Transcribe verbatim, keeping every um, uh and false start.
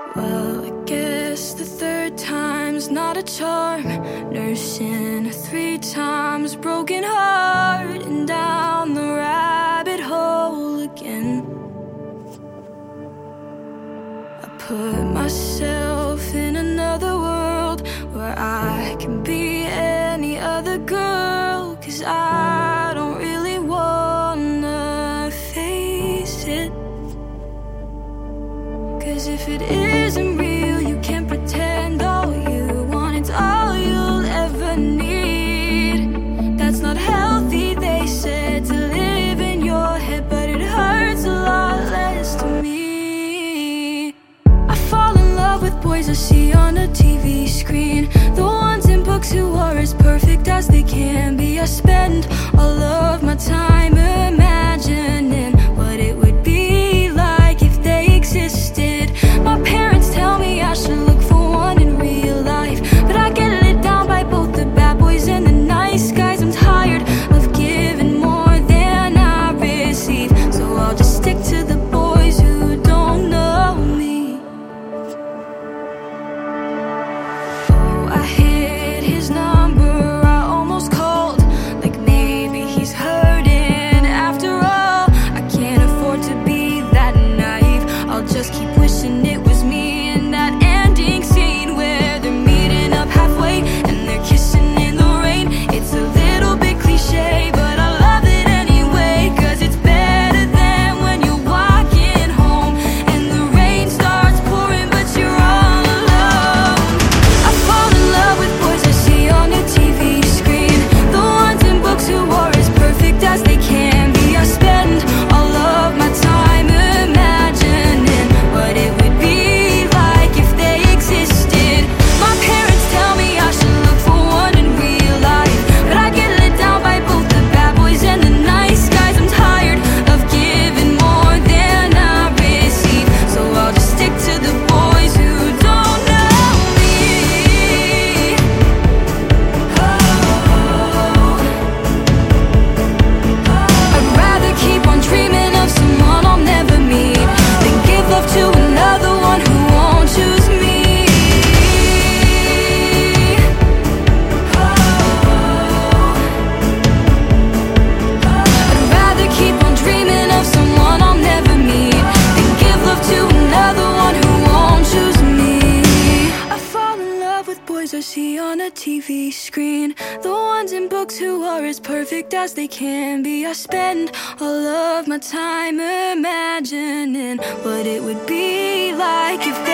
Well, I guess the third time's not a charm. Nursing a three times broken heart and down the rabbit hole again. I put myself in another world where I can be any other girl, 'cause I don't really wanna face it. 'Cause if it isn't real, you can't pretend all you want, it's all you'll ever need. That's not healthy, they said, to live in your head, but it hurts a lot less to me. I fall in love with boys I see on a T V screen, the ones in books who are as perfect as they can be. I spend all of my time imagining what it would be like if they existed. My parents tell me I should look for one in real life, but I get let down by both the bad boys and the nice guys. I'm tired of giving more than I receive, so I'll just stick to the boys who don't know me. Oh, I hit his number, I almost called, like maybe he's hurting after all. I can't afford to be that naive, I'll just keep wishing it was me in that ending scene where they're meeting up halfway and they're kissing in the rain. It's a little bit cliche, but I love it anyway, 'cause it's better than when you're walking home and the rain starts pouring but you're all alone. I fall in love with boys I see on a T V screen, the ones in books who are as perfect as they can be. I spend all of my time imagining what it would be like if they existed. My parents tell me I should look for one in real life, but I get let down by both the bad boys and the nice guys. I'm tired of giving more than I receive, so I'll just stick to the boys who don't know me. Oh, I'd rather keep on dreaming of someone I'll never meet than give love to another one who won't choose me. I'd rather keep on dreaming of someone I'll never meet than give love to another one who won't choose me. I fall in love with boys I see on a T V screen, the ones in books who are as perfect as they can be. I spend all of my time imagining what it would be like if